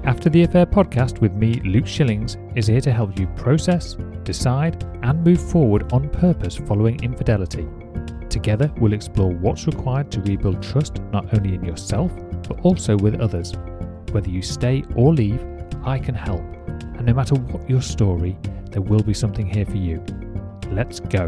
After the Affair podcast with me, Luke Shillings, is here to help you process, decide, and move forward on purpose following infidelity. Together, we'll explore what's required to rebuild trust not only in yourself, but also with others. Whether you stay or leave, I can help. And no matter what your story, there will be something here for you. Let's go.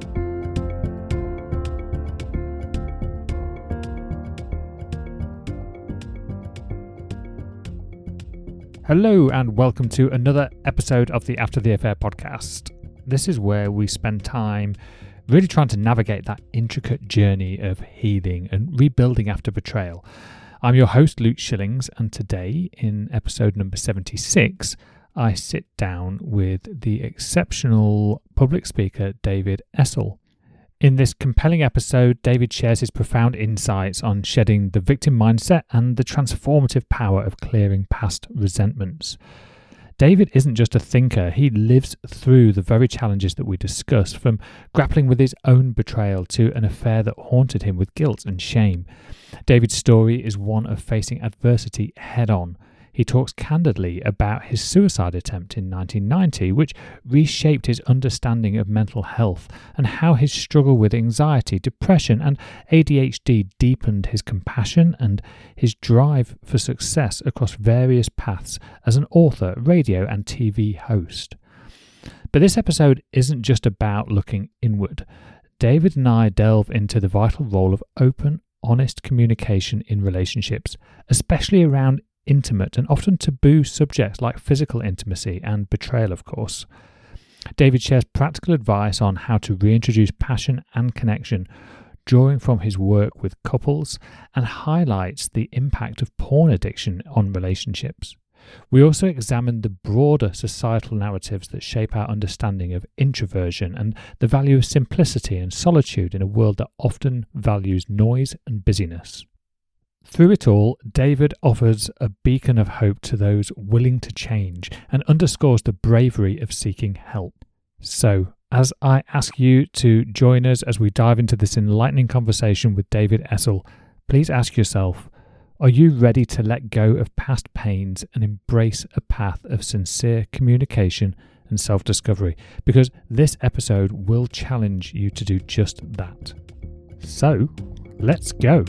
Hello and welcome to another episode of the After the Affair podcast. This is where we spend time really trying to navigate that intricate journey of healing and rebuilding after betrayal. I'm your host, Luke Shillings, and today, in episode number 76, I sit down with the exceptional public speaker, David Essel. In this compelling episode, David shares his profound insights on shedding the victim mindset and the transformative power of clearing past resentments. David isn't just a thinker, he lives through the very challenges that we discuss, from grappling with his own betrayal to an affair that haunted him with guilt and shame. David's story is one of facing adversity head-on. He talks candidly about his suicide attempt in 1990, which reshaped his understanding of mental health, and how his struggle with anxiety, depression, and ADHD deepened his compassion and his drive for success across various paths as an author, radio, and TV host. But this episode isn't just about looking inward. David and I delve into the vital role of open, honest communication in relationships, especially around intimate and often taboo subjects like physical intimacy and betrayal, of course. David shares practical advice on how to reintroduce passion and connection, drawing from his work with couples, and highlights the impact of porn addiction on relationships. We also examine the broader societal narratives that shape our understanding of introversion and the value of simplicity and solitude in a world that often values noise and busyness. Through it all, David offers a beacon of hope to those willing to change and underscores the bravery of seeking help. So, as I ask you to join us as we dive into this enlightening conversation with David Essel, please ask yourself, are you ready to let go of past pains and embrace a path of sincere communication and self-discovery? Because this episode will challenge you to do just that. So, let's go.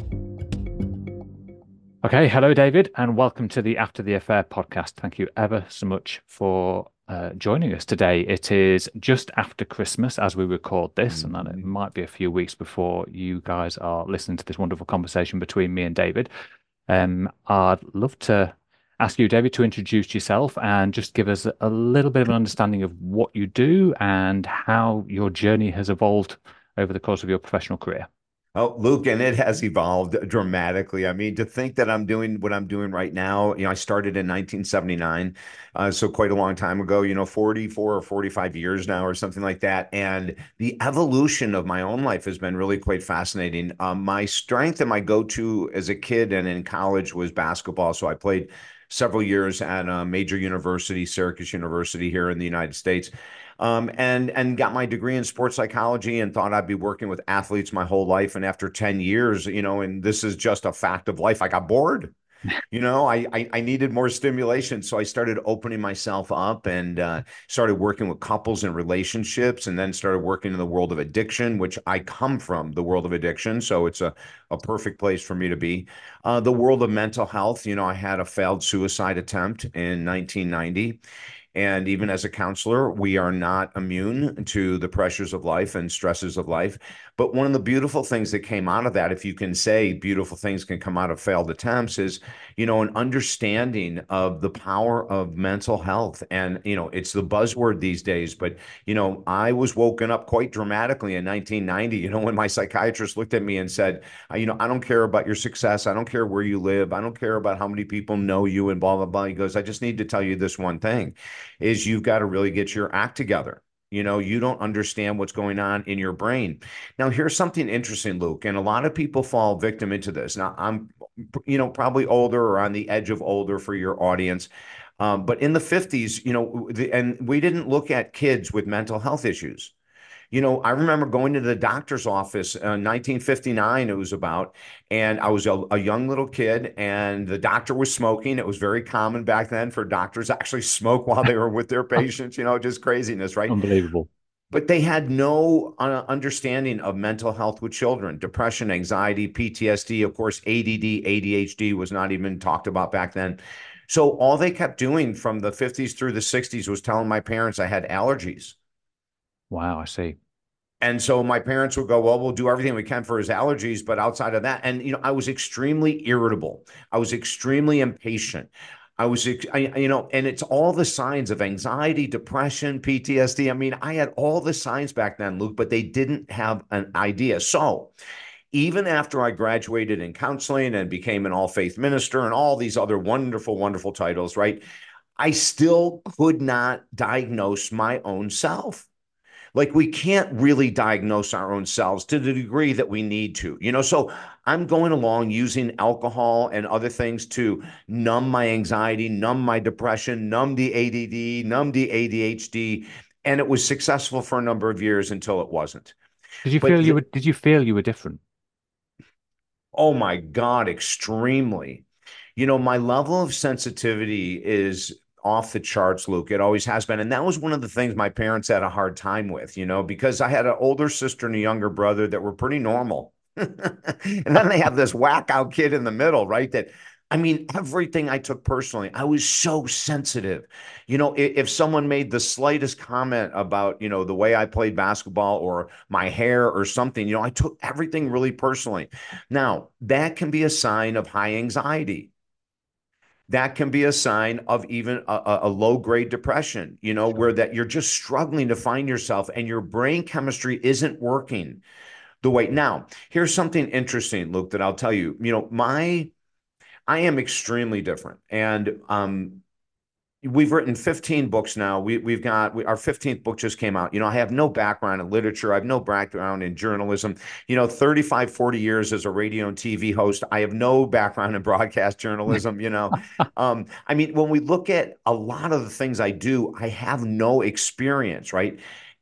Okay, hello David, and welcome to the After the Affair podcast. Thank you ever so much for joining us today. It is just after Christmas as we record this, and then it might be a few weeks before you guys are listening to this wonderful conversation between me and David. I'd love to ask you, David, to introduce yourself and just give us a little bit of an understanding of what you do and how your journey has evolved over the course of your professional career. Oh, Luke, and it has evolved dramatically. I mean, to think that I'm doing what I'm doing right now, I started in 1979, so quite a long time ago, 44 or 45 years now or something like that. And the evolution of my own life has been really quite fascinating. My strength and my go-to as a kid and in college was basketball. So I played several years at a major university, Syracuse University here in the United States. And got my degree in sports psychology and thought I'd be working with athletes my whole life. And after 10 years, and this is just a fact of life, I got bored. I needed more stimulation. So I started opening myself up and started working with couples and relationships, and then started working in the world of addiction, which I come from the world of addiction. So it's a perfect place for me to be. The world of mental health, I had a failed suicide attempt in 1990. And even as a counselor, we are not immune to the pressures of life and stresses of life. But one of the beautiful things that came out of that, if you can say beautiful things can come out of failed attempts, is, an understanding of the power of mental health. And, it's the buzzword these days. But, I was woken up quite dramatically in 1990, when my psychiatrist looked at me and said, I don't care about your success. I don't care where you live. I don't care about how many people know you and blah, blah, blah. He goes, I just need to tell you this one thing, is you've got to really get your act together. You don't understand what's going on in your brain. Now, here's something interesting, Luke, and a lot of people fall victim into this. Now, I'm, probably older or on the edge of older for your audience. But in the 50s, and we didn't look at kids with mental health issues. I remember going to the doctor's office in 1959, it was about, and I was a young little kid, and the doctor was smoking. It was very common back then for doctors to actually smoke while they were with their patients, just craziness, right? Unbelievable. But they had no understanding of mental health with children, depression, anxiety, PTSD, of course, ADD, ADHD was not even talked about back then. So all they kept doing from the 50s through the 60s was telling my parents I had allergies. Wow, I see. And so my parents would go, well, we'll do everything we can for his allergies, but outside of that, and I was extremely irritable. I was extremely impatient. And it's all the signs of anxiety, depression, PTSD. I mean, I had all the signs back then, Luke, but they didn't have an idea. So even after I graduated in counseling and became an all faith minister and all these other wonderful, wonderful titles, right? I still could not diagnose my own self. Like we can't really diagnose our own selves to the degree that we need to, So I'm going along using alcohol and other things to numb my anxiety, numb my depression, numb the ADD, numb the ADHD. And it was successful for a number of years until it wasn't. But Did you feel you were different? oh my God, extremely. My level of sensitivity is off the charts, Luke. It always has been. And that was one of the things my parents had a hard time with, because I had an older sister and a younger brother that were pretty normal. And then they have this whack out kid in the middle, right? I mean, everything I took personally, I was so sensitive. If someone made the slightest comment about, the way I played basketball or my hair or something, I took everything really personally. Now, that can be a sign of high anxiety. That can be a sign of even a low grade depression, where Sure. that you're just struggling to find yourself and your brain chemistry isn't working the way. Now, here's something interesting, Luke, that I'll tell you. I am extremely different. And we've written 15 books now. We've got our 15th book just came out. I have no background in literature. I have no background in journalism. 35, 40 years as a radio and TV host. I have no background in broadcast journalism. I mean, when we look at a lot of the things I do, I have no experience, right?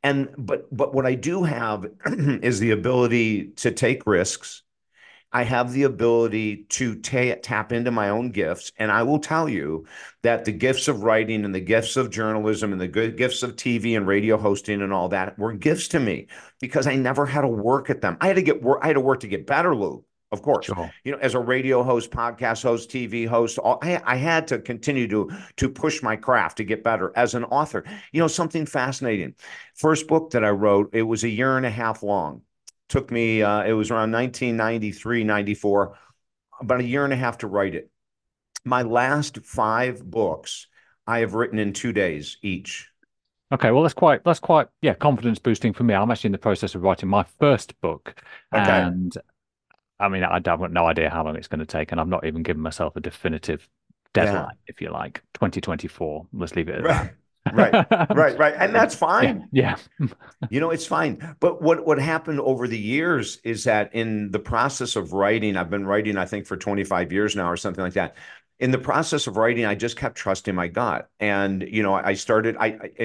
But what I do have is the ability to take risks. I have the ability to tap into my own gifts. And I will tell you that the gifts of writing and the gifts of journalism and the good gifts of TV and radio hosting and all that were gifts to me because I never had to work at them. I had to get work. I had to work to get better, Lou. Of course, Sure. as a radio host, podcast host, TV host, I had to continue to push my craft to get better as an author. Something fascinating. First book that I wrote, it was a year and a half long. Took me, it was around 1993, 94, about a year and a half to write it. My last five books I have written in 2 days each. Okay, well that's quite yeah, confidence boosting for me. I'm actually in the process of writing my first book, Okay. and I mean I've got no idea how long it's going to take, and I've not even given myself a definitive Yeah. deadline, if you like, 2024. Let's leave it at Right. Right. that. Right. Right. And that's Yeah, fine. yeah. It's fine. But what happened over the years is that in the process of writing, I've been writing, I think, for 25 years now or something like that. In the process of writing, I just kept trusting my gut. And, I started,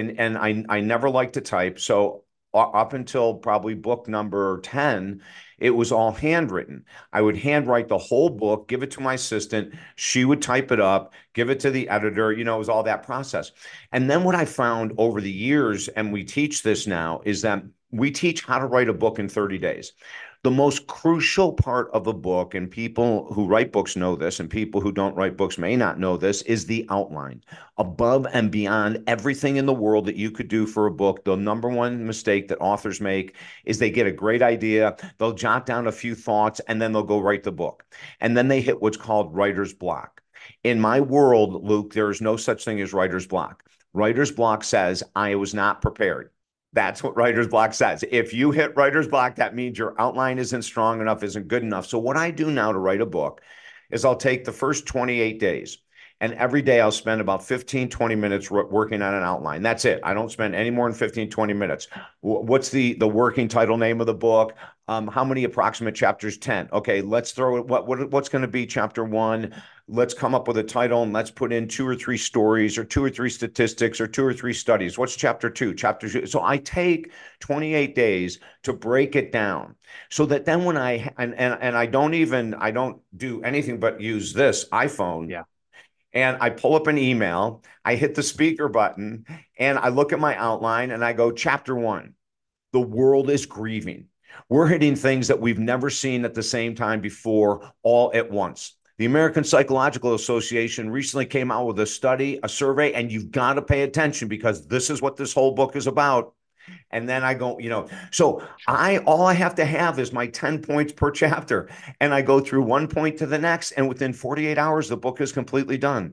I never liked to type. So up until probably book number 10, it was all handwritten. I would handwrite the whole book, give it to my assistant. She would type it up, give it to the editor. It was all that process. And then what I found over the years, and we teach this now, is that we teach how to write a book in 30 days. The most crucial part of a book, and people who write books know this, and people who don't write books may not know this, is the outline. Above and beyond everything in the world that you could do for a book, the number one mistake that authors make is they get a great idea, they'll jot down a few thoughts, and then they'll go write the book. And then they hit what's called writer's block. In my world, Luke, there is no such thing as writer's block. Writer's block says, I was not prepared. That's what writer's block says. If you hit writer's block, that means your outline isn't strong enough, isn't good enough. So what I do now to write a book is I'll take the first 28 days and every day I'll spend about 15, 20 minutes working on an outline. That's it. I don't spend any more than 15, 20 minutes. What's the working title name of the book? How many approximate chapters? 10. Okay, let's throw it. What's going to be chapter one? Let's come up with a title and let's put in two or three stories or two or three statistics or two or three studies. What's chapter two? Chapter two. So I take 28 days to break it down so that then when and I don't do anything but use this iPhone Yeah. and I pull up an email, I hit the speaker button and I look at my outline and I go, chapter one, the world is grieving. We're hitting things that we've never seen at the same time before, all at once. The American Psychological Association recently came out with a study, a survey, and you've got to pay attention because this is what this whole book is about. And then I go, so Sure. all I have to have is my 10 points per chapter. And I go through one point to the next. And within 48 hours, the book is completely done.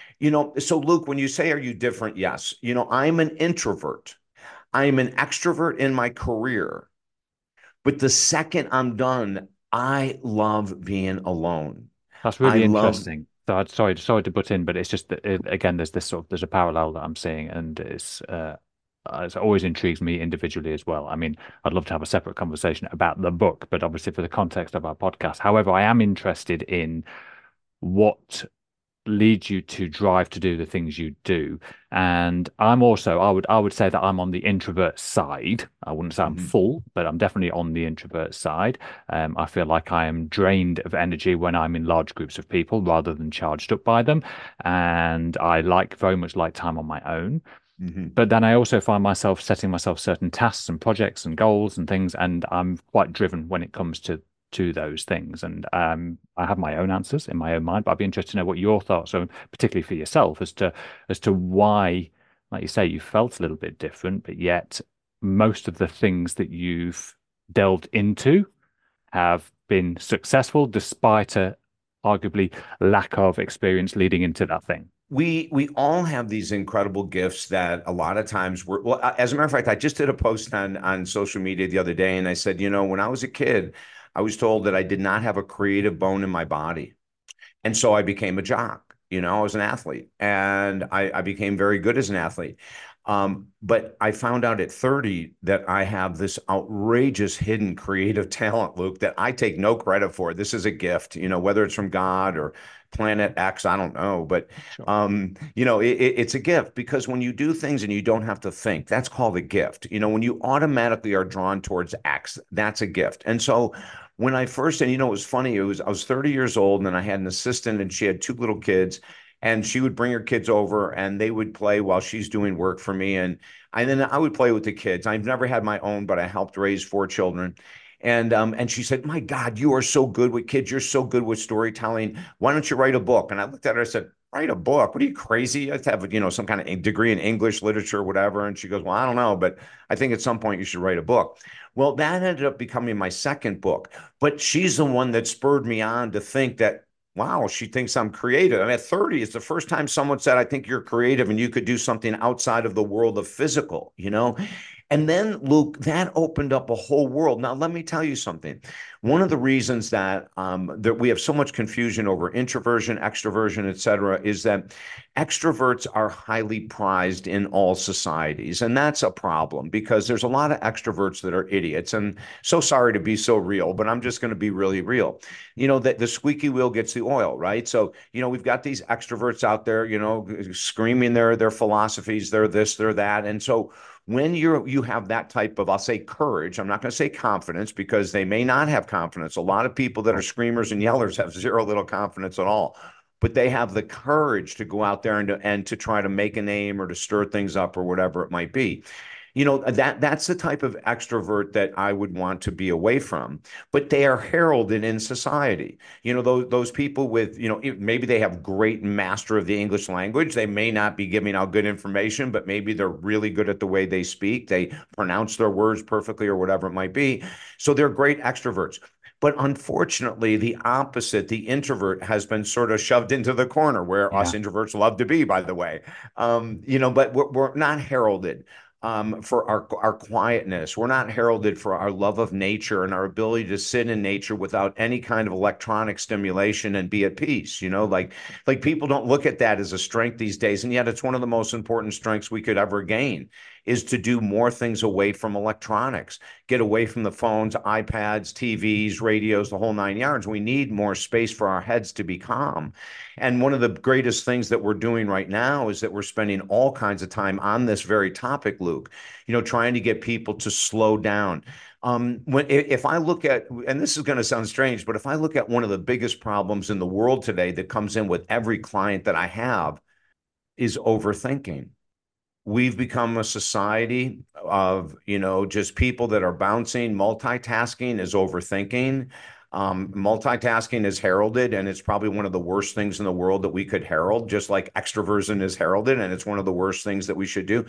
So Luke, when you say, are you different? Yes. I'm an introvert. I'm an extrovert in my career. But the second I'm done, I love being alone. That's I really love, interesting. So sorry to butt in, but it's just that again, there's this sort of there's a parallel that I'm seeing, and it's always intrigues me individually as well. I mean, I'd love to have a separate conversation about the book, but obviously for the context of our podcast. However, I am interested in what leads you to drive to do the things you do. And I'm also, I would say that I'm on the introvert side. I wouldn't say I'm mhm, full, but I'm definitely on the introvert side. I feel like I am drained of energy when I'm in large groups of people rather than charged up by them. And I very much like time on my own. mhm. But then I also find myself setting myself certain tasks and projects and goals and things, and I'm quite driven when it comes to those things. And I have my own answers in my own mind, but I'd be interested to know what your thoughts are, particularly for yourself, as to why, like you say, you felt a little bit different, but yet most of the things that you've delved into have been successful despite a arguably lack of experience leading into that thing. We all have these incredible gifts that a lot of times as a matter of fact, I just did a post on social media the other day and I said, when I was a kid, I was told that I did not have a creative bone in my body. And so I became a jock. I was an athlete and I became very good as an athlete. But I found out at 30 that I have this outrageous hidden creative talent, Luke, that I take no credit for. This is a gift, whether it's from God or Planet X, I don't know. But, Sure. it's a gift because when you do things and you don't have to think, that's called a gift. When you automatically are drawn towards X, that's a gift. And so when I first, and it was funny, I was 30 years old and I had an assistant and she had two little kids and she would bring her kids over and they would play while she's doing work for me. And then I would play with the kids. I've never had my own, but I helped raise four children. And she said, "My God, you are so good with kids. You're so good with storytelling. Why don't you write a book?" And I looked at her, I said, "Write a book? What are you crazy? I have to have, some kind of degree in English literature, whatever." And she goes, "Well, I don't know, but I think at some point you should write a book." Well, that ended up becoming my second book, but she's the one that spurred me on to think that, wow, she thinks I'm creative. I mean, at 30, it's the first time someone said, I think you're creative and you could do something outside of the world of physical. And then, Luke, that opened up a whole world. Now, let me tell you something. One of the reasons that we have so much confusion over introversion, extroversion, et cetera, is that extroverts are highly prized in all societies. And that's a problem because there's a lot of extroverts that are idiots. And so sorry to be so real, but I'm just going to be really real. That the squeaky wheel gets the oil, right? So, we've got these extroverts out there, screaming their philosophies, they're this, they're that. And so when you have that type of, I'll say courage, I'm not going to say confidence because they may not have confidence. A lot of people that are screamers and yellers have zero little confidence at all, but they have the courage to go out there and to try to make a name or to stir things up or whatever it might be. That's the type of extrovert that I would want to be away from, but they are heralded in society. Those people with, maybe they have great master of the English language. They may not be giving out good information, but maybe they're really good at the way they speak. They pronounce their words perfectly or whatever it might be. So they're great extroverts. But unfortunately, the opposite, the introvert, has been sort of shoved into the corner where us Yeah. introverts love to be, by the way. But we're not heralded for our quietness. We're not heralded for our love of nature and our ability to sit in nature without any kind of electronic stimulation and be at peace. Like people don't look at that as a strength these days, and yet it's one of the most important strengths we could ever gain. is to do more things away from electronics, get away from the phones, iPads, TVs, radios, the whole nine yards. We need more space for our heads to be calm. And one of the greatest things that we're doing right now is that we're spending all kinds of time on this very topic, Luke, trying to get people to slow down. If I look at, and this is going to sound strange, but if I look at one of the biggest problems in the world today that comes in with every client that I have is overthinking. We've become a society of, just people that are bouncing. Multitasking is overthinking. Multitasking is heralded, and it's probably one of the worst things in the world that we could herald, just like extroversion is heralded, and it's one of the worst things that we should do.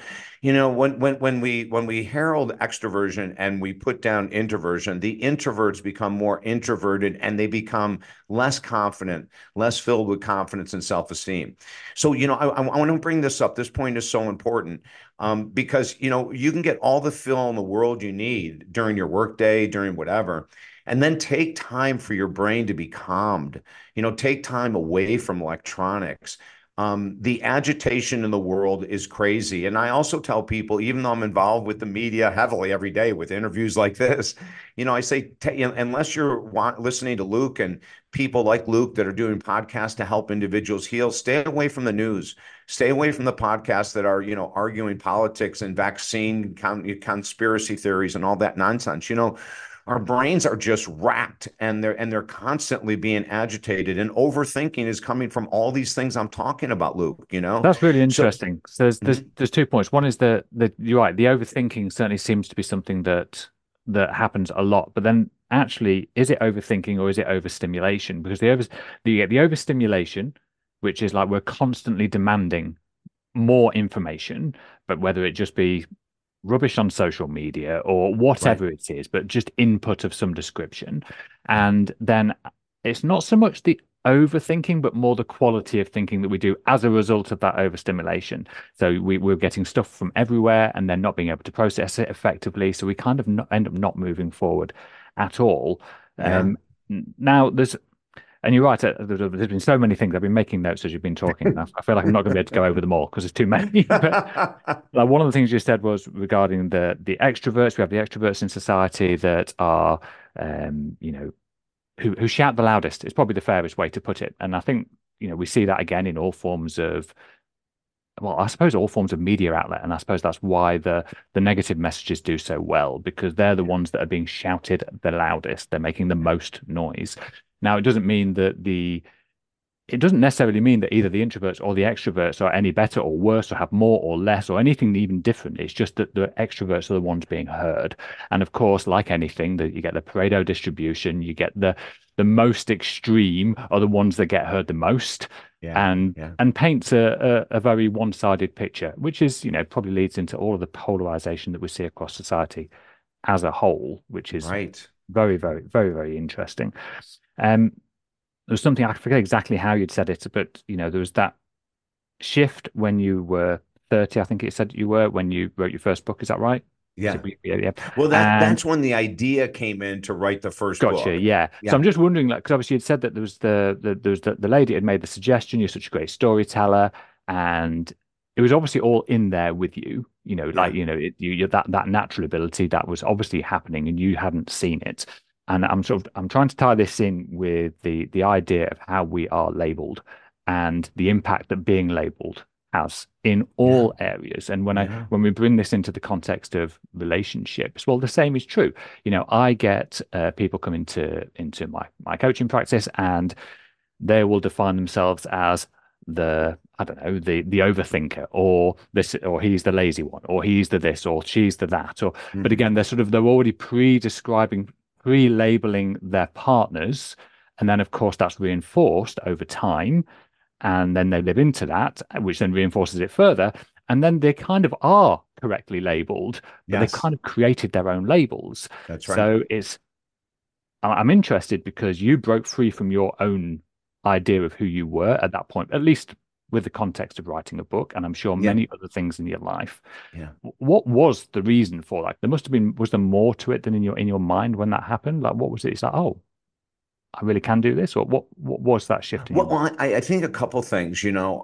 When we herald extroversion and we put down introversion, the introverts become more introverted and they become less confident, less filled with confidence and self-esteem. So, I want to bring this up. This point is so important. Because you can get all the fill in the world you need during your workday, during whatever, and then take time for your brain to be calmed. Take time away from electronics. The agitation in the world is crazy. And I also tell people, even though I'm involved with the media heavily every day with interviews like this, I say, unless you're listening to Luke and people like Luke that are doing podcasts to help individuals heal, stay away from the news. Stay away from the podcasts that are, arguing politics and vaccine conspiracy theories and all that nonsense. Our brains are just racked, and they're constantly being agitated, and overthinking is coming from all these things I'm talking about, Luke, That's really So, interesting. So there's 2 points. One is that you're right, the overthinking certainly seems to be something that happens a lot. But then actually, is it overthinking or is it overstimulation? Because you get the overstimulation, which is like we're constantly demanding more information, but whether it just be rubbish on social media or right. whatever it is, but just input of some description. And then it's not so much the overthinking, but more the quality of thinking that we do as a result of that overstimulation. So we're getting stuff from everywhere and then not being able to process it effectively. So we kind of end up not moving forward at all. Yeah. Now and you're right, there's been so many things. I've been making notes as you've been talking, and I feel like I'm not going to be able to go over them all because there's too many. But like one of the things you said was regarding the extroverts. We have the extroverts in society that are, who shout the loudest. It's probably the fairest way to put it. And I think, we see that again in all forms of, well, I suppose all forms of media outlet. And I suppose that's why the negative messages do so well, because they're the ones that are being shouted the loudest. They're making the most noise. Now, it doesn't necessarily mean that either the introverts or the extroverts are any better or worse or have more or less or anything even different. It's just that the extroverts are the ones being heard. And of course, like anything, that you get the Pareto distribution, you get the most extreme are the ones that get heard the most. Yeah. And Yeah. paints a very one-sided picture, which is, probably leads into all of the polarization that we see across society as a whole, which is Right. very, very, very, very interesting. Um, there was something, I forget exactly how you'd said it, but there was that shift when you were 30, I think it said you were when you wrote your first book. Is that right? Yeah. Yeah, yeah. Well, And that's when the idea came in to write the first gotcha, book. yeah. So Yeah. I'm just wondering, like, because obviously you'd said that there was there was the lady had made the suggestion. You're such a great storyteller, and it was obviously all in there with you. Yeah. You that natural ability that was obviously happening, and you hadn't seen it. And I'm trying to tie this in with the idea of how we are labeled and the impact that being labeled has in Yeah. all areas. And Yeah. when we bring this into the context of relationships, well, the same is true. I get people come into my coaching practice, and they will define themselves as I don't know, the overthinker, or this, or he's the lazy one, or he's the this, or she's the that, or but Mhm. again, they're already pre-labeling their partners, and then of course that's reinforced over time, and then they live into that, which then reinforces it further. And then they kind of are correctly labeled, but they've Yes, kind of created their own labels. that's right. So I'm interested because you broke free from your own idea of who you were at that point, at least with the context of writing a book, and I'm sure Yeah. many other things in your life. Yeah. What was the reason for that? There must have been, was there more to it than in your mind when that happened? Like, what was it? It's like, oh, I really can do this, or what was that shift in your mind? Well, I think a couple things.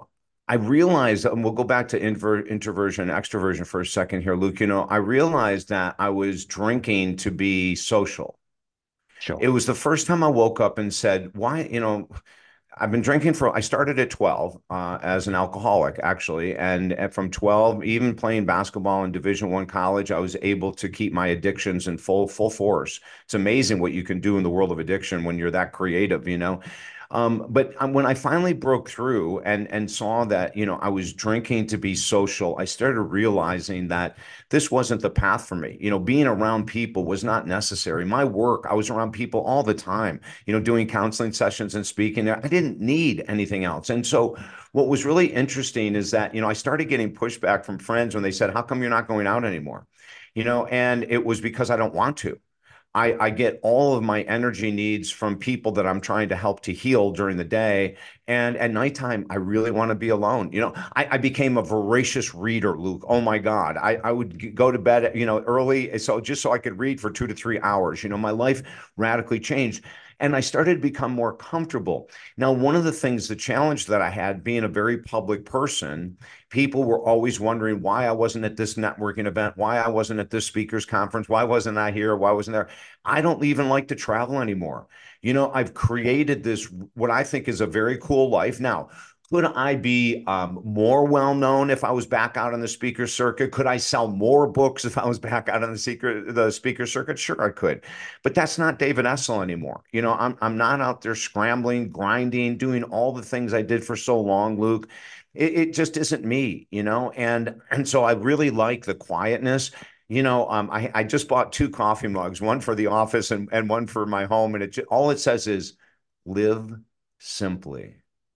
I realized, and we'll go back to introversion, extroversion for a second here, Luke. I realized that I was drinking to be social. Sure. It was the first time I woke up and said, why, I've been drinking I started at 12 as an alcoholic, actually. And from 12, even playing basketball in Division I college, I was able to keep my addictions in full force. It's amazing what you can do in the world of addiction when you're that creative. But when I finally broke through and saw that, I was drinking to be social, I started realizing that this wasn't the path for me. Being around people was not necessary. My work, I was around people all the time, doing counseling sessions and speaking there. I didn't need anything else. And so what was really interesting is that, I started getting pushback from friends when they said, how come you're not going out anymore? And it was because I don't want to. I get all of my energy needs from people that I'm trying to help to heal during the day. And at nighttime, I really want to be alone. I became a voracious reader, Luke. Oh my God. I would go to bed, early. So just so I could read for 2 to 3 hours, my life radically changed. And I started to become more comfortable. Now, one of the things, the challenge that I had being a very public person, people were always wondering why I wasn't at this networking event, why I wasn't at this speakers conference, why wasn't I here, why wasn't there? I don't even like to travel anymore. I've created this, what I think is a very cool life. Now, could I be more well known if I was back out on the speaker circuit? Could I sell more books if I was back out on the speaker circuit? Sure, I could, but that's not David Essel anymore. I'm not out there scrambling, grinding, doing all the things I did for so long, Luke. It just isn't me. And so I really like the quietness. I just bought two coffee mugs, one for the office and one for my home. And all it says is live simply.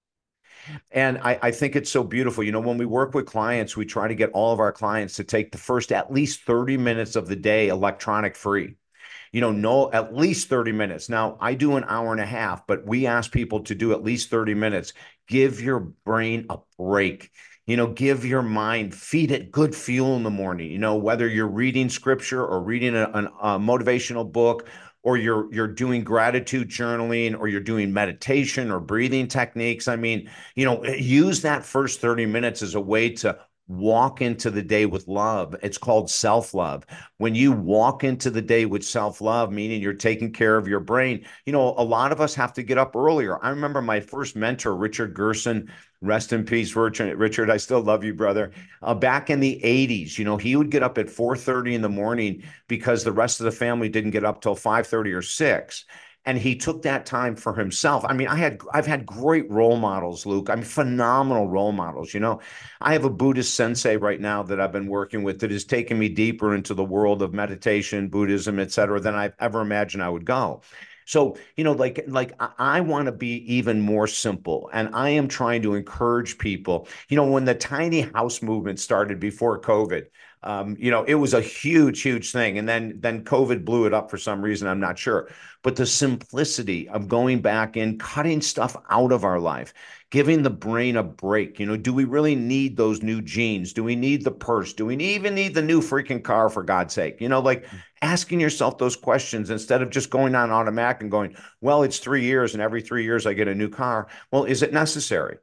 And I think it's so beautiful. When we work with clients, we try to get all of our clients to take the first at least 30 minutes of the day electronic free. No, at least 30 minutes. Now, I do an hour and a half, but we ask people to do at least 30 minutes. Give your brain a break. Give your mind, feed it good fuel in the morning. Whether you're reading scripture or reading a motivational book, or you're doing gratitude journaling, or you're doing meditation or breathing techniques. I mean, use that first 30 minutes as a way to walk into the day with love. It's called self-love. When you walk into the day with self-love, meaning you're taking care of your brain, a lot of us have to get up earlier. I remember my first mentor, Richard Gerson, rest in peace, Richard. Richard, I still love you, brother. Back in the 80s, he would get up at 4:30 in the morning because the rest of the family didn't get up till 5:30 or 6. And he took that time for himself. I mean, I've had great role models, Luke. I mean, phenomenal role models. I have a Buddhist sensei right now that I've been working with that has taken me deeper into the world of meditation, Buddhism, et cetera, than I've ever imagined I would go. So, like I want to be even more simple. And I am trying to encourage people. When the tiny house movement started before COVID, it was a huge thing. And then COVID blew it up for some reason. I'm not sure. But the simplicity of going back and cutting stuff out of our life, giving the brain a break. Do we really need those new jeans? Do we need the purse? Do we even need the new freaking car, for God's sake? Like asking yourself those questions instead of just going on automatic and going, well, it's 3 years and every 3 years I get a new car. Well, is it necessary?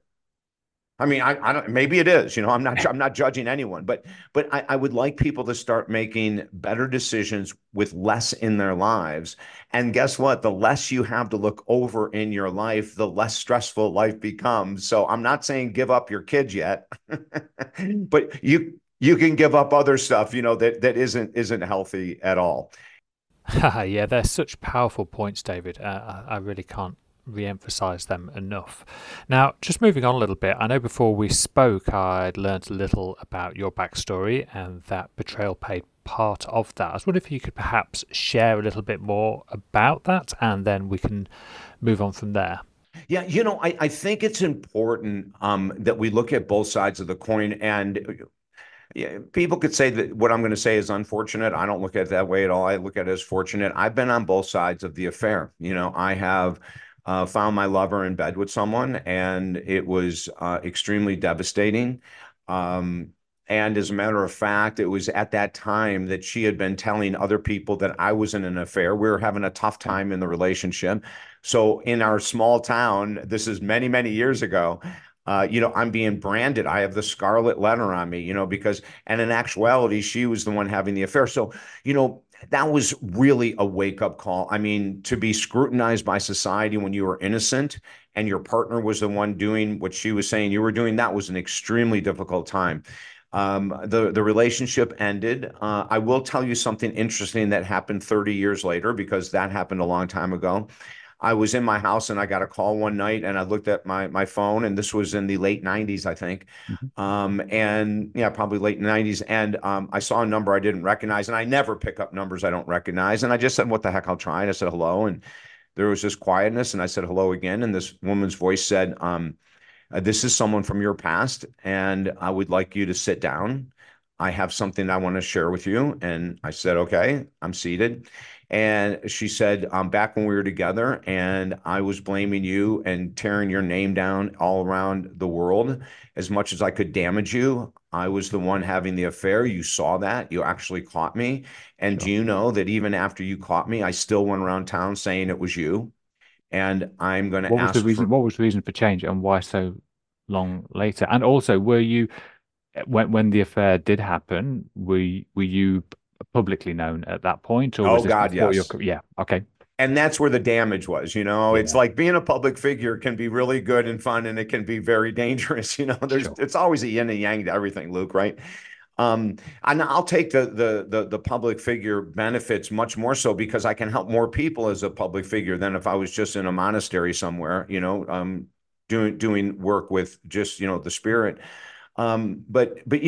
I mean, I don't, maybe it is, I'm not judging anyone, but I would like people to start making better decisions with less in their lives. And guess what? The less you have to look over in your life, the less stressful life becomes. So I'm not saying give up your kids yet, but you can give up other stuff, that isn't healthy at all. Yeah, they're such powerful points, David. I really can't re-emphasize them enough. Now, just moving on a little bit, I know before we spoke I'd learned a little about your backstory and that betrayal played part of that. I was wondering if you could perhaps share a little bit more about that, and then we can move on from there. Yeah, I think it's important that we look at both sides of the coin. And yeah, people could say that what I'm going to say is unfortunate. I don't look at it that way at all. I look at it as fortunate. I've been on both sides of the affair. I have found my lover in bed with someone, and it was extremely devastating. Um, and as a matter of fact, it was at that time that she had been telling other people that I was in an affair. We were having a tough time in the relationship. So in our small town, this is many, many years ago, I'm being branded. I have the scarlet letter on me, because, and in actuality, she was the one having the affair. So, that was really a wake-up call. I mean, to be scrutinized by society when you were innocent and your partner was the one doing what she was saying you were doing, that was an extremely difficult time. The relationship ended. I will tell you something interesting that happened 30 years later, because that happened a long time ago. I was in my house and I got a call one night, and I looked at my phone, and this was in the late 90s, I think. Mhm. And yeah, probably late 90s. And I saw a number I didn't recognize, and I never pick up numbers I don't recognize. And I just said, what the heck, I'll try. And I said hello. And there was this quietness, and I said hello again. And this woman's voice said, this is someone from your past, and I would like you to sit down. I have something I want to share with you. And I said, okay, I'm seated. And she said, back when we were together and I was blaming you and tearing your name down all around the world as much as I could damage you, I was the one having the affair. You saw that. You actually caught me. And do Sure. you know that even after you caught me, I still went around town saying it was you? And I'm going to What was the ask reason? for. What was the reason for change, and why so long later? And also, were you when the affair did happen? Were you publicly known at that point, or was Oh, this God, before your? yes. Yeah. Okay. And that's where the damage was. It's Yeah. like being a public figure can be really good and fun, and it can be very dangerous. Sure. It's always a yin and yang to everything, Luke, right? And I'll take the public figure benefits much more so because I can help more people as a public figure than if I was just in a monastery somewhere, doing work with just, the spirit. But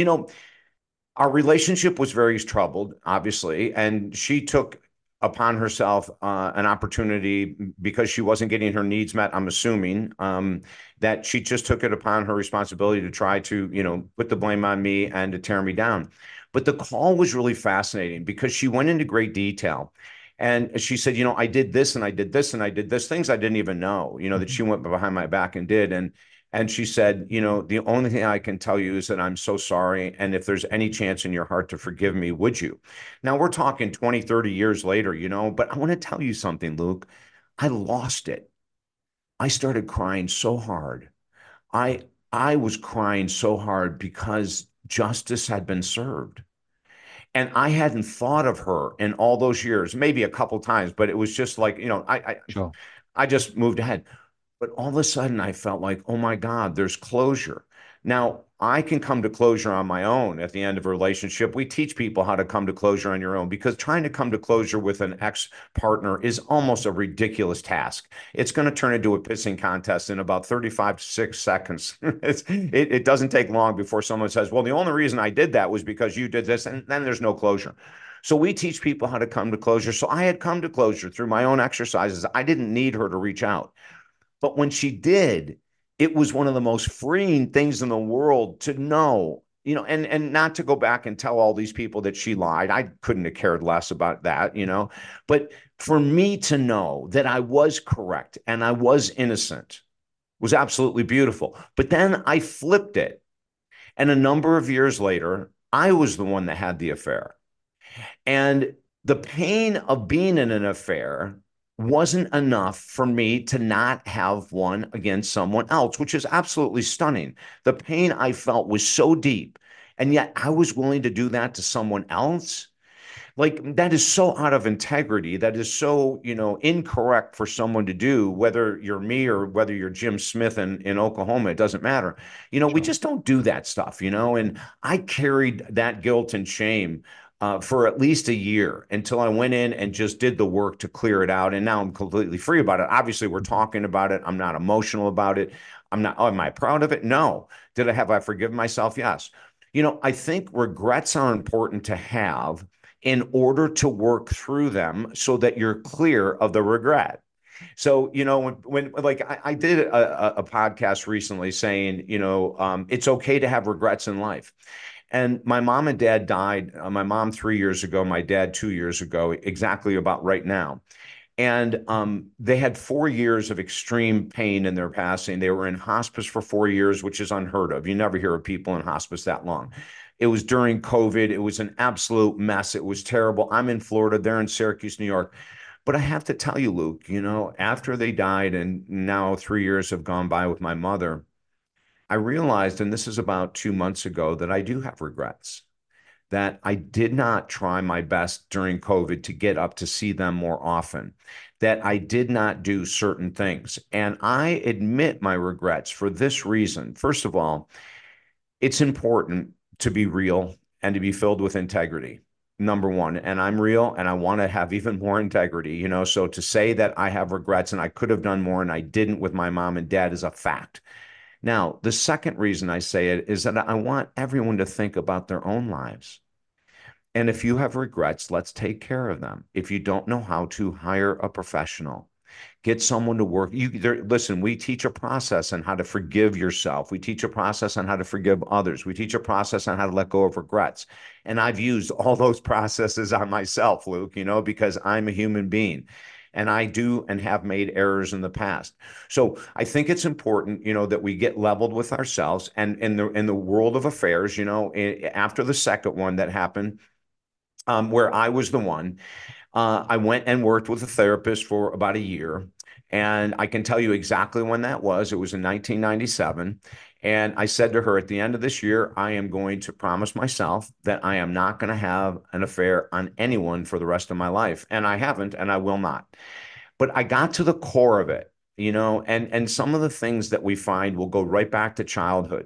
our relationship was very troubled, obviously, and she took upon herself an opportunity because she wasn't getting her needs met. I'm assuming that she just took it upon her responsibility to try to, put the blame on me and to tear me down. But the call was really fascinating because she went into great detail. And she said, I did this and I did this and I did this, things I didn't even know, that Mhm. she went behind my back and did. And she said, the only thing I can tell you is that I'm so sorry. And if there's any chance in your heart to forgive me, would you? Now we're talking 20, 30 years later, but I want to tell you something, Luke. I lost it. I started crying so hard. I I was crying so hard because justice had been served. And I hadn't thought of her in all those years, maybe a couple times, but it was just like, Sure. I just moved ahead. But all of a sudden, I felt like, oh my God, there's closure. Now, I can come to closure on my own at the end of a relationship. We teach people how to come to closure on your own because trying to come to closure with an ex partner is almost a ridiculous task. It's going to turn into a pissing contest in about 35 to 6 seconds. It doesn't take long before someone says, well, the only reason I did that was because you did this. And then there's no closure. So we teach people how to come to closure. So I had come to closure through my own exercises. I didn't need her to reach out. But when she did, it was one of the most freeing things in the world to know, and not to go back and tell all these people that she lied. I couldn't have cared less about that. But for me to know that I was correct and I was innocent was absolutely beautiful. But then I flipped it. And a number of years later, I was the one that had the affair. And the pain of being in an affair wasn't enough for me to not have one against someone else, which is absolutely stunning. The pain I felt was so deep, and yet I was willing to do that to someone else. Like that is so out of integrity. That is so, incorrect for someone to do, whether you're me or whether you're Jim Smith in Oklahoma, it doesn't matter. We Sure. just don't do that stuff, and I carried that guilt and shame for at least a year until I went in and just did the work to clear it out. And now I'm completely free about it. Obviously, we're Mhm. talking about it. I'm not emotional about it. I'm not, oh, am I proud of it? No. Have I forgiven myself? Yes. I think regrets are important to have in order to work through them so that you're clear of the regret. So, when like I did a podcast recently saying, it's okay to have regrets in life. And my mom and dad died, my mom 3 years ago, my dad 2 years ago, exactly about right now. And they had 4 years of extreme pain in their passing. They were in hospice for 4 years, which is unheard of. You never hear of people in hospice that long. It was during COVID. It was an absolute mess. It was terrible. I'm in Florida. They're in Syracuse, New York. But I have to tell you, Luke, after they died and now 3 years have gone by with my mother, I realized, and this is about 2 months ago, that I do have regrets, that I did not try my best during COVID to get up to see them more often, that I did not do certain things. And I admit my regrets for this reason. First of all, it's important to be real and to be filled with integrity. Number one, and I'm real and I want to have even more integrity, So to say that I have regrets and I could have done more and I didn't with my mom and dad is a fact. Now, the second reason I say it is that I want everyone to think about their own lives. And if you have regrets, let's take care of them. If you don't know how to, hire a professional. Get someone to work. Listen, we teach a process on how to forgive yourself. We teach a process on how to forgive others. We teach a process on how to let go of regrets. And I've used all those processes on myself, Luke, because I'm a human being. And I do and have made errors in the past. So I think it's important, that we get leveled with ourselves. And in the world of affairs, after the second one that happened, where I was the one, I went and worked with a therapist for about a year. And I can tell you exactly when that was. It was in 1997. And I said to her, at the end of this year, I am going to promise myself that I am not going to have an affair on anyone for the rest of my life. And I haven't, and I will not. But I got to the core of it, and some of the things that we find will go right back to childhood,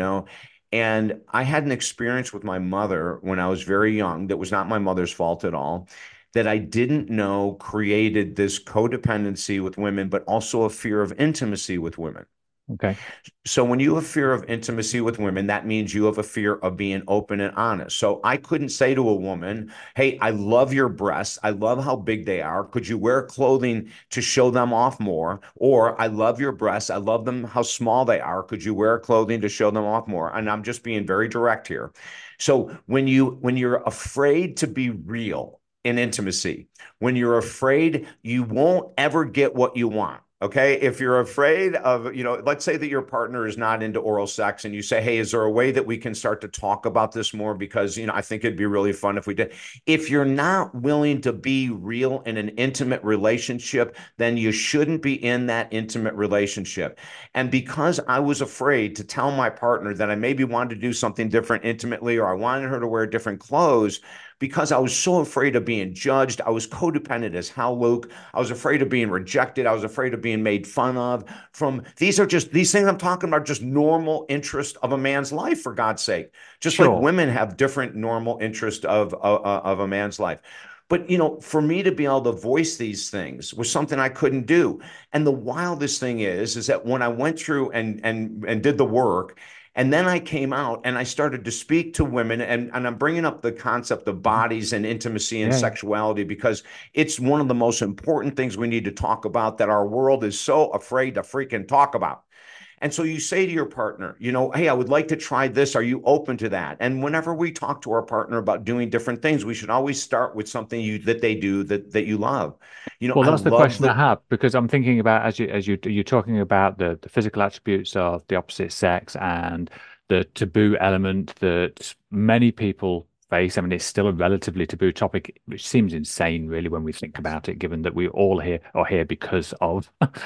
And I had an experience with my mother when I was very young that was not my mother's fault at all, that I didn't know created this codependency with women, but also a fear of intimacy with women. Okay. So when you have fear of intimacy with women, that means you have a fear of being open and honest. So I couldn't say to a woman, hey, I love your breasts. I love how big they are. Could you wear clothing to show them off more? Or I love your breasts. I love them how small they are. Could you wear clothing to show them off more? And I'm just being very direct here. So when you're afraid to be real in intimacy, when you're afraid you won't ever get what you want. Okay. If you're afraid of, let's say that your partner is not into oral sex and you say, hey, is there a way that we can start to talk about this more? Because, I think it'd be really fun if we did. If you're not willing to be real in an intimate relationship, then you shouldn't be in that intimate relationship. And because I was afraid to tell my partner that I maybe wanted to do something different intimately, or I wanted her to wear different clothes, because I was so afraid of being judged. I was codependent as hell, Luke. I was afraid of being rejected. I was afraid of being made fun of. These things I'm talking about, just normal interest of a man's life, for God's sake. Just like Sure. women have different normal interest of a man's life. But for me to be able to voice these things was something I couldn't do. And the wildest thing is that when I went through and did the work, and then I came out and I started to speak to women, and I'm bringing up the concept of Mhm. bodies and intimacy and Yeah, yeah. sexuality because it's one of the most important things we need to talk about that our world is so afraid to freaking talk about. And so you say to your partner, hey, I would like to try this. Are you open to that? And whenever we talk to our partner about doing different things, we should always start with something that they do that you love. Well, I that's the love question I the have because I'm thinking about you're talking about the physical attributes of the opposite sex and the taboo element that many people face. I mean, it's still a relatively taboo topic, which seems insane, really, when we think about it, given that we all here are here because of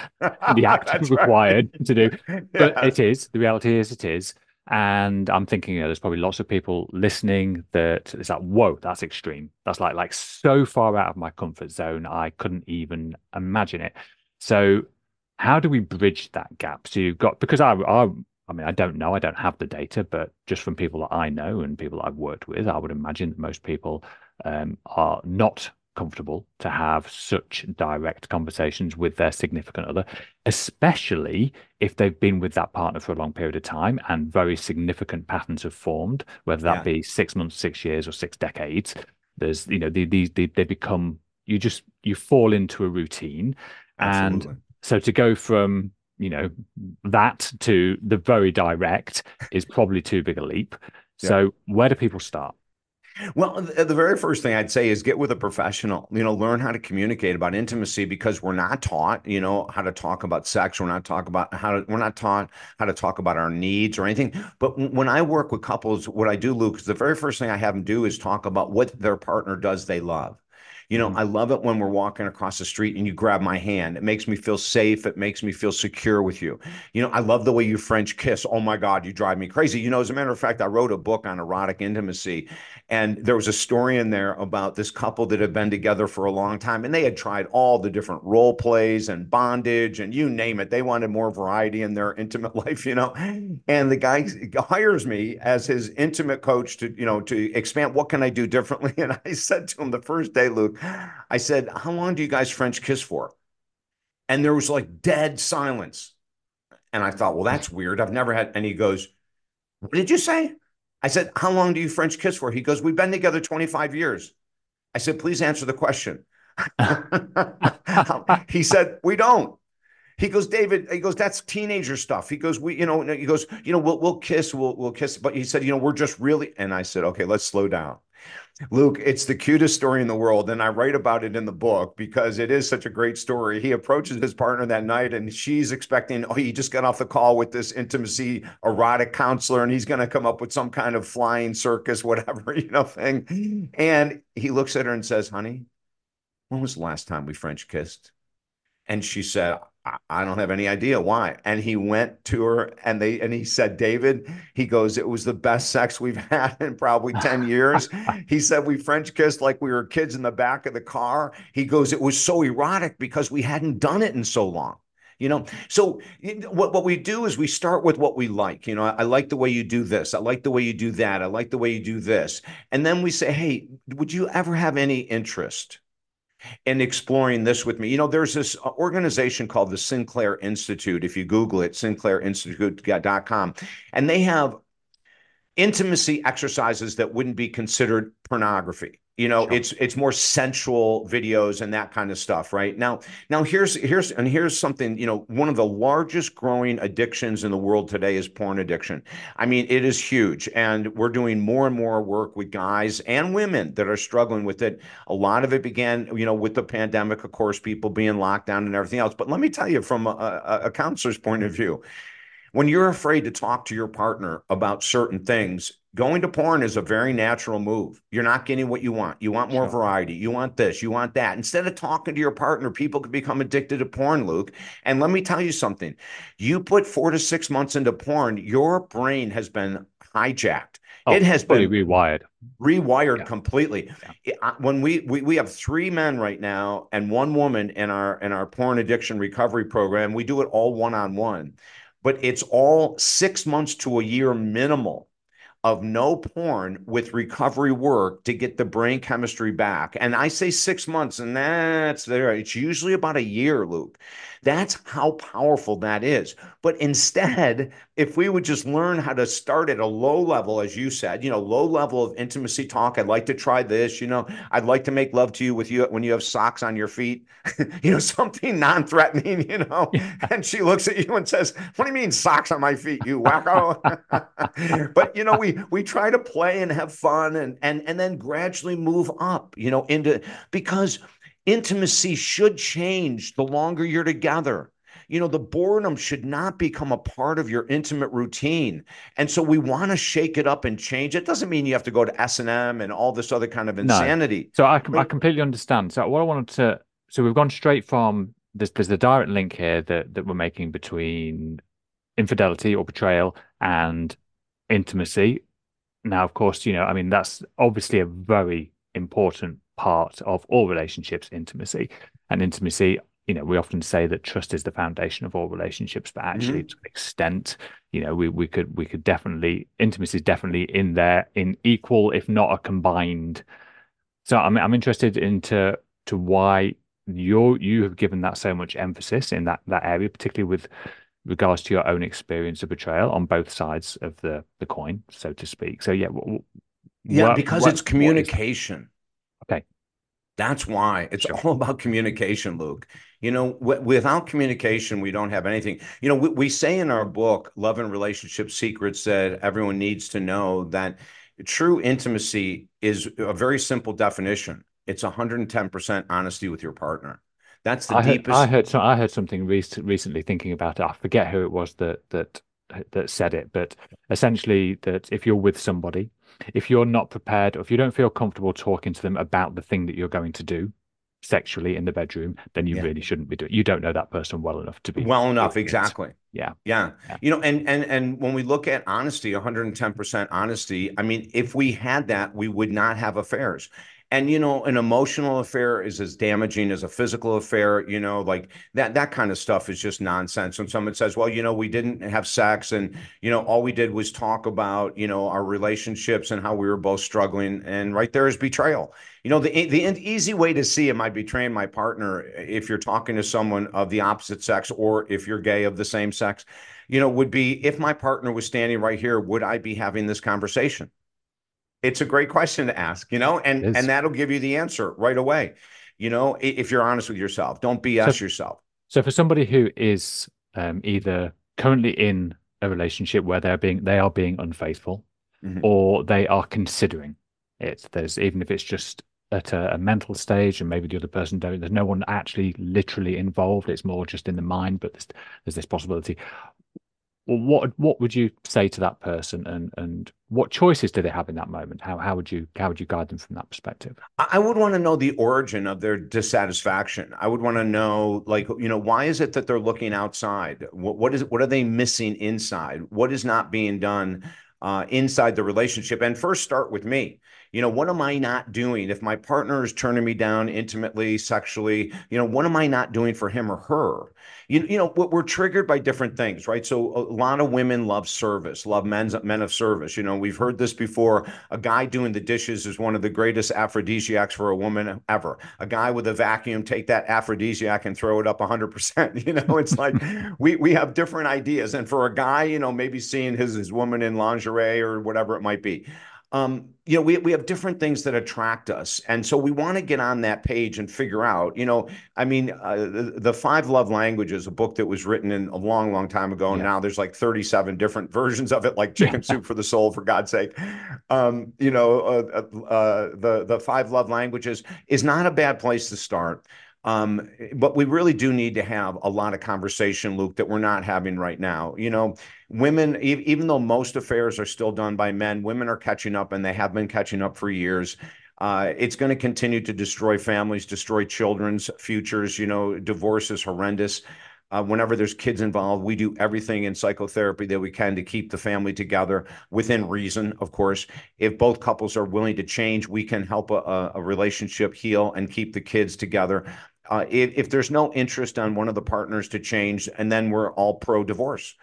the act That's right. required to do. But Yes. it is, the reality is it is. And I'm thinking, there's probably lots of people listening that it's like, whoa, that's extreme. That's like so far out of my comfort zone, I couldn't even imagine it. So how do we bridge that gap? So you've got because I mean, I don't know, I don't have the data, but just from people that I know and people that I've worked with, I would imagine that most people are not comfortable to have such direct conversations with their significant other, especially if they've been with that partner for a long period of time and very significant patterns have formed, whether that Yeah, be 6 months, 6 years, or 6 decades. There's, they become, you fall into a routine. And absolutely. so to go from, that to the very direct is probably too big a leap. Yeah. So where do people start? Well, the very first thing I'd say is get with a professional, learn how to communicate about intimacy because we're not taught, how to talk about sex. We're not taught how to talk about our needs or anything. But when I work with couples, what I do, Luke, is the very first thing I have them do is talk about what their partner does they love. I love it when we're walking across the street and you grab my hand. It makes me feel safe. It makes me feel secure with you. I love the way you French kiss. Oh my God, you drive me crazy. As a matter of fact, I wrote a book on erotic intimacy, and there was a story in there about this couple that had been together for a long time, and they had tried all the different role plays and bondage and you name it. They wanted more variety in their intimate life. And the guy hires me as his intimate coach to expand. What can I do differently? And I said to him the first day, Luke, I said, how long do you guys French kiss for? And there was like dead silence. And I thought, well, that's weird. I've never had. And he goes, what did you say? I said, how long do you French kiss for? He goes, we've been together 25 years. I said, please answer the question. He said, we don't. He goes, David, he goes, that's teenager stuff. He goes, we'll kiss, we'll kiss. But he said, we're just really, and I said, okay, let's slow down. Luke, it's the cutest story in the world. And I write about it in the book because it is such a great story. He approaches his partner that night and she's expecting, oh, he just got off the call with this intimacy erotic counselor and he's going to come up with some kind of flying circus, whatever, thing. And he looks at her and says, honey, when was the last time we French kissed? And she said, I don't have any idea why. And he went to her and he said, David, he goes, it was the best sex we've had in probably 10 years. He said, we French kissed like we were kids in the back of the car. He goes, it was so erotic because we hadn't done it in so long. So what we do is we start with what we like. I like the way you do this. I like the way you do that. I like the way you do this. And then we say, hey, would you ever have any interest in exploring this with me? There's this organization called the Sinclair Institute. If you Google it, sinclairinstitute.com, and they have intimacy exercises that wouldn't be considered pornography. Sure. It's more sensual videos and that kind of stuff, right? Now here's something, one of the largest growing addictions in the world today is porn addiction. I mean, it is huge. And we're doing more and more work with guys and women that are struggling with it. A lot of it began, with the pandemic, of course, people being locked down and everything else. But let me tell you from a counselor's point of view, when you're afraid to talk to your partner about certain things, going to porn is a very natural move. You're not getting what you want. You want more variety. You want this, you want that. Instead of talking to your partner, people can become addicted to porn, Luke. And let me tell you something. You put 4 to 6 months into porn, your brain has been hijacked. It has been rewired completely. Yeah. When we have 3 men right now and 1 woman in our porn addiction recovery program, we do it all one-on-one. But it's all 6 months to a year minimal of no porn with recovery work to get the brain chemistry back. And I say 6 months, and that's there. It's usually about a year, Luke. That's how powerful that is. But instead, if we would just learn how to start at a low level, as you said, low level of intimacy talk. I'd like to try this, I'd like to make love to you when you have socks on your feet, something non-threatening, and she looks at you and says, what do you mean socks on my feet, you wacko? But, we try to play and have fun and then gradually move up, because intimacy should change the longer you're together. The boredom should not become a part of your intimate routine. And so we want to shake it up and change. It doesn't mean you have to go to S&M and all this other kind of insanity. No. So I completely understand. So what I wanted to, so we've gone straight from there's the direct link here that we're making between infidelity or betrayal and intimacy. Now, of course, that's obviously a very important part of all relationships, intimacy. And intimacy, we often say that trust is the foundation of all relationships, but actually to an extent, we could definitely, intimacy is definitely in there in equal, if not a combined. So I'm interested into why you have given that so much emphasis in that area, particularly with regards to your own experience of betrayal on both sides of the coin, so to speak. So because it's communication. Okay. That's why it's all about communication, Luke. Without communication, we don't have anything. We say in our book, Love and Relationship Secrets, that everyone needs to know that true intimacy is a very simple definition. It's 110% honesty with your partner. That's the deepest. I heard something recently thinking about it. I forget who it was that said it, but essentially that if you're with somebody if you're not prepared, or if you don't feel comfortable talking to them about the thing that you're going to do sexually in the bedroom, then you Yeah. really shouldn't be doing. You don't know that person well enough to be Well enough, doing it. exactly. Yeah, Yeah. yeah, And when we look at honesty, 110% honesty, I mean, if we had that, we would not have affairs. And an emotional affair is as damaging as a physical affair, like that kind of stuff is just nonsense. When someone says, well, we didn't have sex and all we did was talk about, our relationships and how we were both struggling. And right there is betrayal. The easy way to see am I betraying my partner if you're talking to someone of the opposite sex or if you're gay of the same sex, would be if my partner was standing right here, would I be having this conversation? It's a great question to ask, it and is. that'll give you the answer right away. If you're honest with yourself, don't So, BS yourself. so for somebody who is either currently in a relationship where they are being unfaithful, Mhm. or they are considering it, there's even if it's just at a mental stage, and maybe the other person don't. There's no one actually literally involved. It's more just in the mind, but there's this possibility. Well, what would you say to that person, and what choices do they have in that moment? How would you guide them from that perspective? I would want to know the origin of their dissatisfaction. I would want to know, like, why is it that they're looking outside? What are they missing inside? What is not being done inside the relationship? And first, start with me. What am I not doing? If my partner is turning me down intimately, sexually, what am I not doing for him or her? We're triggered by different things, right? So a lot of women love service, love men of service. We've heard this before. A guy doing the dishes is one of the greatest aphrodisiacs for a woman ever. A guy with a vacuum, take that aphrodisiac and throw it up 100%. It's like we have different ideas. And for a guy, maybe seeing his woman in lingerie or whatever it might be. We have different things that attract us. And so we want to get on that page and figure out, I mean, the Five Love Languages, a book that was written in a long, long time ago. And Yeah. now there's like 37 different versions of it, like Chicken Soup for the Soul, for God's sake. The Five Love Languages is not a bad place to start. But we really do need to have a lot of conversation, Luke, that we're not having right now. Women, even though most affairs are still done by men, women are catching up, and they have been catching up for years. It's going to continue to destroy families, destroy children's futures. Divorce is horrendous. Whenever there's kids involved, we do everything in psychotherapy that we can to keep the family together within reason, of course. If both couples are willing to change, we can help a relationship heal and keep the kids together. If there's no interest on one of the partners to change, and then we're all pro-divorce.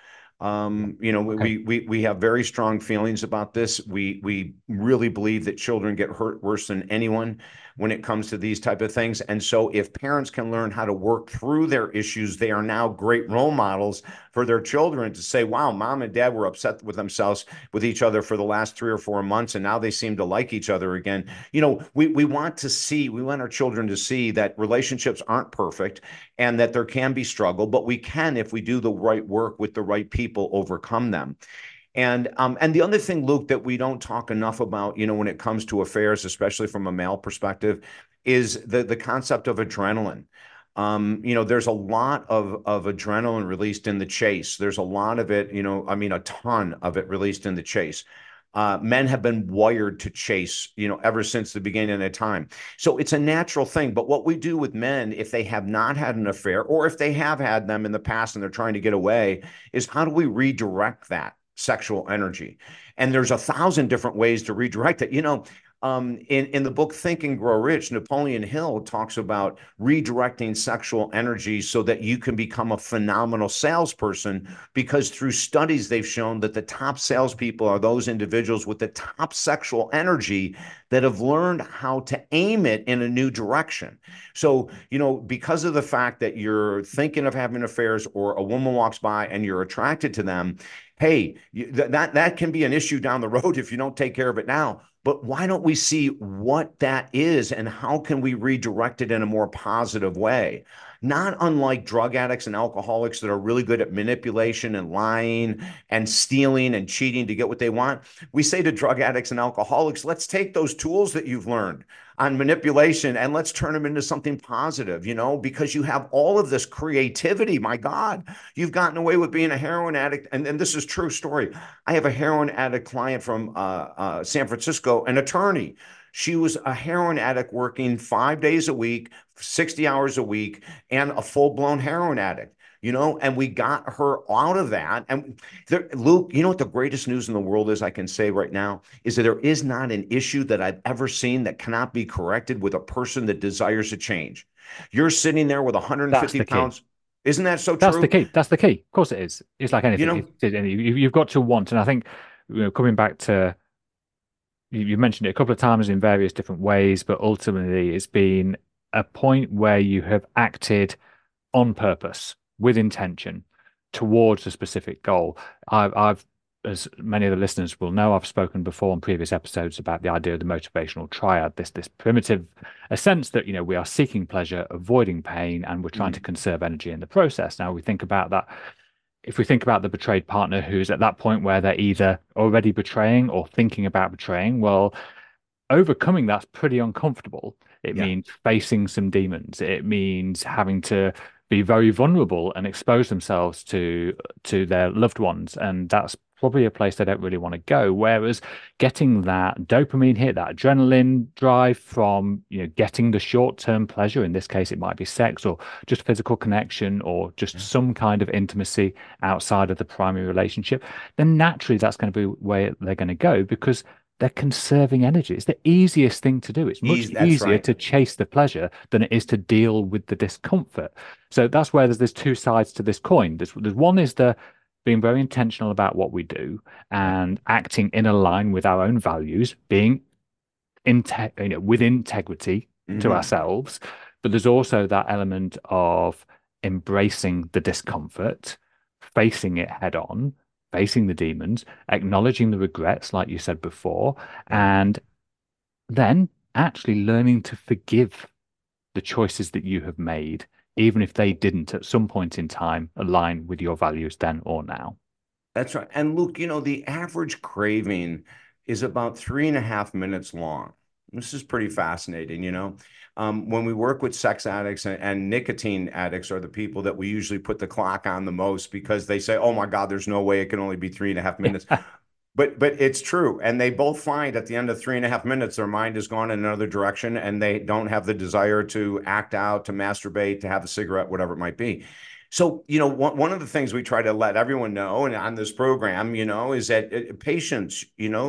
Okay. We have very strong feelings about this. We really believe that children get hurt worse than anyone when it comes to these type of things. And so if parents can learn how to work through their issues, they are now great role models for their children to say, wow, mom and dad were upset with themselves, with each other for the last 3 or 4 months, and now they seem to like each other again. We want our children to see that relationships aren't perfect and that there can be struggle, but we can, if we do the right work with the right people, overcome them. And the other thing, Luke, that we don't talk enough about, when it comes to affairs, especially from a male perspective, is the concept of adrenaline. There's a lot of adrenaline released in the chase. There's a lot of it, I mean, a ton of it released in the chase. Men have been wired to chase, ever since the beginning of time. So it's a natural thing. But what we do with men, if they have not had an affair, or if they have had them in the past and they're trying to get away, is how do we redirect that sexual energy? And there's 1,000 different ways to redirect it. In the book Think and Grow Rich, Napoleon Hill talks about redirecting sexual energy so that you can become a phenomenal salesperson, because through studies they've shown that the top salespeople are those individuals with the top sexual energy that have learned how to aim it in a new direction. So, because of the fact that you're thinking of having affairs, or a woman walks by and you're attracted to them, hey, that can be an issue down the road if you don't take care of it now. But why don't we see what that is and how can we redirect it in a more positive way? not unlike drug addicts and alcoholics that are really good at manipulation and lying and stealing and cheating to get what they want. We say to drug addicts and alcoholics, let's take those tools that you've learned on manipulation and let's turn them into something positive, because you have all of this creativity. My God, you've gotten away with being a heroin addict. And this is true story. I have a heroin addict client from San Francisco, an attorney. She was a heroin addict working 5 days a week, 60 hours a week, and a full-blown heroin addict. And we got her out of that. And Luke, you know what the greatest news in the world is I can say right now is that there is not an issue that I've ever seen that cannot be corrected with a person that desires to change. You're sitting there with 150 pounds. Isn't that so true? That's the key. That's the key. Of course it is. It's like anything. You've got to want. And I think, coming back to, you mentioned it a couple of times in various different ways, but ultimately it's been a point where you have acted on purpose, with intention, towards a specific goal. I've, as many of the listeners will know, I've spoken before in previous episodes about the idea of the motivational triad, this primitive, a sense that, we are seeking pleasure, avoiding pain, and we're trying to conserve energy in the process. Now, we think about that. If we think about the betrayed partner who's at that point where they're either already betraying or thinking about betraying, well, overcoming that's pretty uncomfortable. It means facing some demons. It means having to be very vulnerable and expose themselves to their loved ones, and that's probably a place they don't really want to go. Whereas getting that dopamine hit, that adrenaline drive from getting the short-term pleasure, in this case it might be sex or just physical connection or just some kind of intimacy outside of the primary relationship, then naturally that's going to be where they're going to go, because they're conserving energy. It's the easiest thing to do. It's much easier to chase the pleasure than it is to deal with the discomfort. So that's where there's two sides to this coin. There's one is the being very intentional about what we do and acting in a line with our own values, being with integrity to ourselves. But there's also that element of embracing the discomfort, facing it head on, facing the demons, acknowledging the regrets, like you said before, and then actually learning to forgive the choices that you have made, even if they didn't at some point in time align with your values then or now. That's right. And Luke, the average craving is about 3.5 minutes long. This is pretty fascinating, when we work with sex addicts and nicotine addicts are the people that we usually put the clock on the most, because they say, oh my God, there's no way it can only be 3.5 minutes. But it's true. And they both find at the end of 3.5 minutes, their mind has gone in another direction and they don't have the desire to act out, to masturbate, to have a cigarette, whatever it might be. So, one of the things we try to let everyone know, and on this program, is that patience,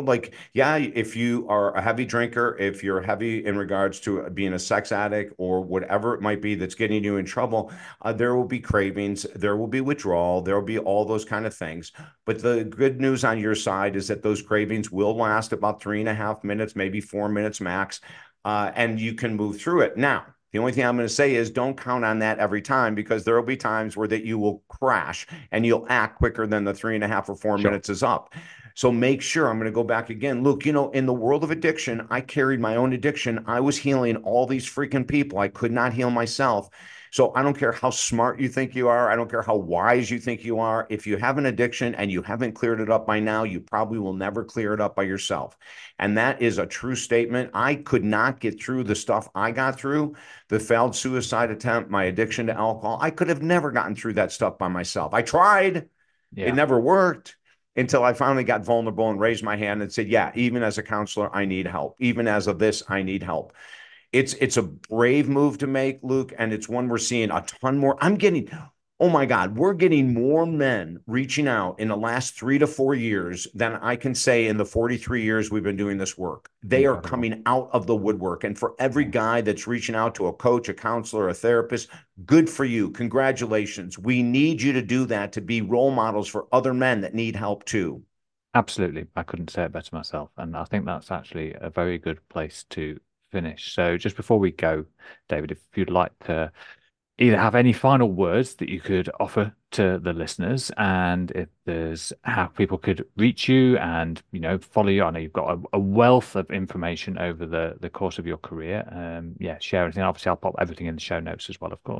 if you are a heavy drinker, if you're heavy in regards to being a sex addict or whatever it might be that's getting you in trouble, there will be cravings, there will be withdrawal, there will be all those kind of things. But the good news on your side is that those cravings will last about 3.5 minutes, maybe 4 minutes max, and you can move through it. Now, the only thing I'm going to say is don't count on that every time, because there will be times where that you will crash and you'll act quicker than the 3.5 or 4 minutes is up. So make sure, I'm going to go back again. Luke, in the world of addiction, I carried my own addiction. I was healing all these freaking people. I could not heal myself. So I don't care how smart you think you are. I don't care how wise you think you are. If you have an addiction and you haven't cleared it up by now, you probably will never clear it up by yourself. And that is a true statement. I could not get through the stuff I got through, the failed suicide attempt, my addiction to alcohol. I could have never gotten through that stuff by myself. I tried. It never worked, until I finally got vulnerable and raised my hand and said, yeah, even as a counselor, I need help. Even as of this, I need help. It's a brave move to make, Luke, and it's one we're seeing a ton more. Oh my God, we're getting more men reaching out in the last 3 to 4 years than I can say in the 43 years we've been doing this work. They are coming out of the woodwork. And for every guy that's reaching out to a coach, a counselor, a therapist, good for you. Congratulations. We need you to do that, to be role models for other men that need help too. Absolutely. I couldn't say it better myself. And I think that's actually a very good place to finish. So just before we go, David, if you'd like to either have any final words that you could offer to the listeners, and if there's how people could reach you and follow you. I know you've got a wealth of information over the course of your career. Share anything. Obviously I'll pop everything in the show notes as well, of course.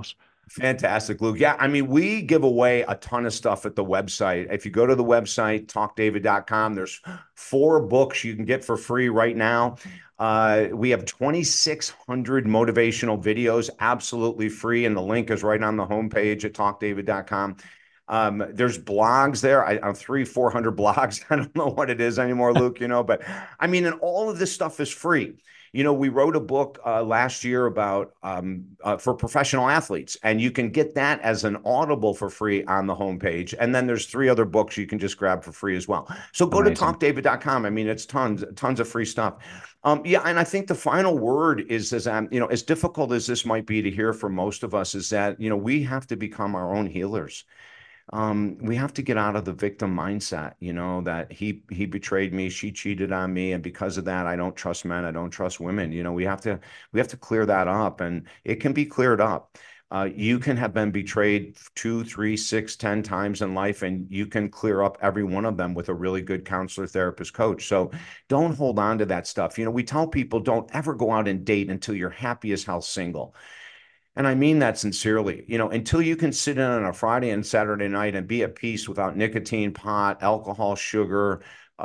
Fantastic, Luke. Yeah, I mean, we give away a ton of stuff at the website. If you go to the website, talkdavid.com, there's 4 books you can get for free right now. We have 2,600 motivational videos absolutely free, and the link is right on the homepage at talkdavid.com. There's blogs there. I 300-400 blogs. I don't know what it is anymore, Luke, but I mean, and all of this stuff is free. We wrote a book last year about for professional athletes, and you can get that as an Audible for free on the homepage. And then there's 3 other books you can just grab for free as well. So go to talkdavid.com. I mean, it's tons of free stuff. Yeah, and I think the final word is as difficult as this might be to hear for most of us, is that we have to become our own healers. We have to get out of the victim mindset, that he betrayed me, she cheated on me, and because of that, I don't trust men, I don't trust women. We have to clear that up, and it can be cleared up. You can have been betrayed 2, 3, 6, 10 times in life, and you can clear up every one of them with a really good counselor, therapist, coach. So don't hold on to that stuff. We tell people, don't ever go out and date until you're happy as hell single. And I mean that sincerely, until you can sit in on a Friday and Saturday night and be at peace without nicotine, pot, alcohol, sugar,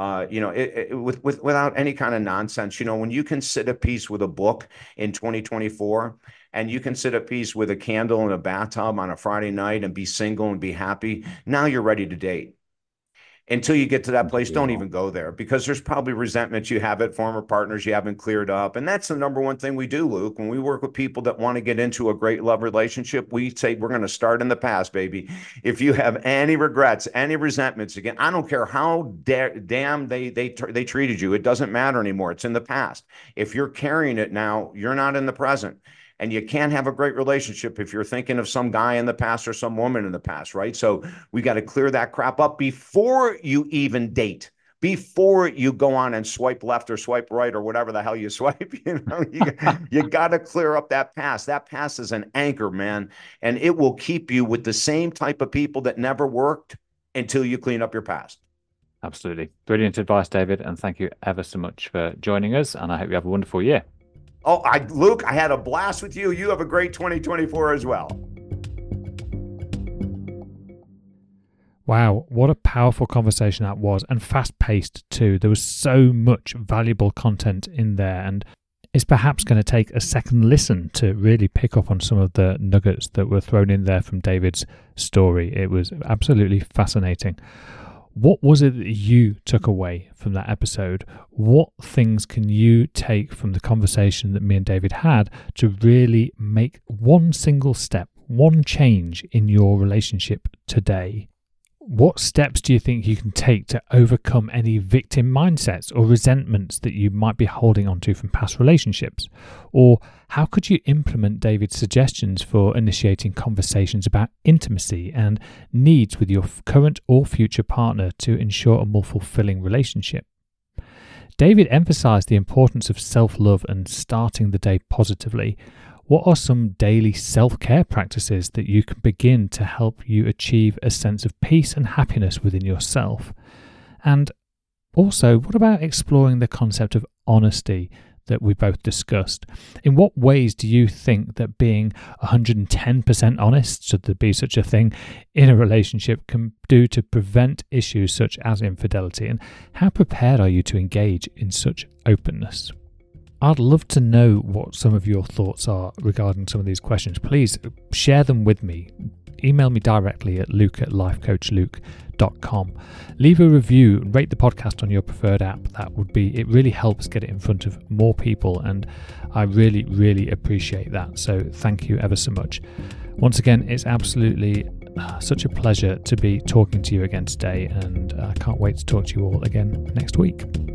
without any kind of nonsense. When you can sit at peace with a book in 2024, and you can sit at peace with a candle in a bathtub on a Friday night and be single and be happy, now you're ready to date. Until you get to that place, don't even go there, because there's probably resentments you have at former partners you haven't cleared up. And that's the number one thing we do, Luke. When we work with people that want to get into a great love relationship, we say, we're going to start in the past, baby. If you have any regrets, any resentments, again, I don't care how damn they treated you. It doesn't matter anymore. It's in the past. If you're carrying it now, you're not in the present. And you can't have a great relationship if you're thinking of some guy in the past or some woman in the past, right? So we got to clear that crap up before you even date, before you go on and swipe left or swipe right or whatever the hell you swipe. You got to clear up that past. That past is an anchor, man, and it will keep you with the same type of people that never worked until you clean up your past. Absolutely. Brilliant advice, David. And thank you ever so much for joining us. And I hope you have a wonderful year. Oh, Luke, I had a blast with you. You have a great 2024 as well. Wow, what a powerful conversation that was, and fast-paced too. There was so much valuable content in there, and it's perhaps going to take a second listen to really pick up on some of the nuggets that were thrown in there from David's story. It was absolutely fascinating. What was it that you took away from that episode? What things can you take from the conversation that me and David had to really make one single step, one change in your relationship today? What steps do you think you can take to overcome any victim mindsets or resentments that you might be holding onto from past relationships? Or how could you implement David's suggestions for initiating conversations about intimacy and needs with your current or future partner to ensure a more fulfilling relationship? David emphasized the importance of self-love and starting the day positively. What are some daily self-care practices that you can begin to help you achieve a sense of peace and happiness within yourself? And also, what about exploring the concept of honesty that we both discussed? In what ways do you think that being 110% honest, should there be such a thing, in a relationship can do to prevent issues such as infidelity? And how prepared are you to engage in such openness? I'd love to know what some of your thoughts are regarding some of these questions. Please share them with me. Email me directly at luke@lifecoachluke.com. Leave a review, rate the podcast on your preferred app. It really helps get it in front of more people, and I really, really appreciate that. So thank you ever so much. Once again, it's absolutely such a pleasure to be talking to you again today, and I can't wait to talk to you all again next week.